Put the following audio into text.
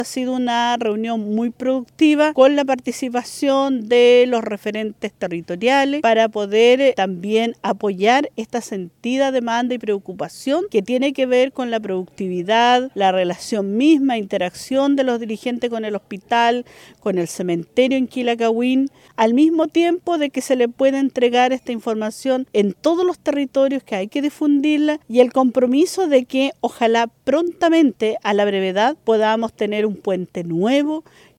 Ha sido una reunión muy productiva con la participación de los referentes territoriales para poder también apoyar esta sentida demanda y preocupación que tiene que ver con la productividad, la relación misma, interacción de los dirigentes con el hospital, con el cementerio en Quilacahue, al mismo tiempo de que se le puede entregar esta información en todos los territorios, que hay que difundirla, y el compromiso de que ojalá prontamente, a la brevedad, podamos tener un puente nuevo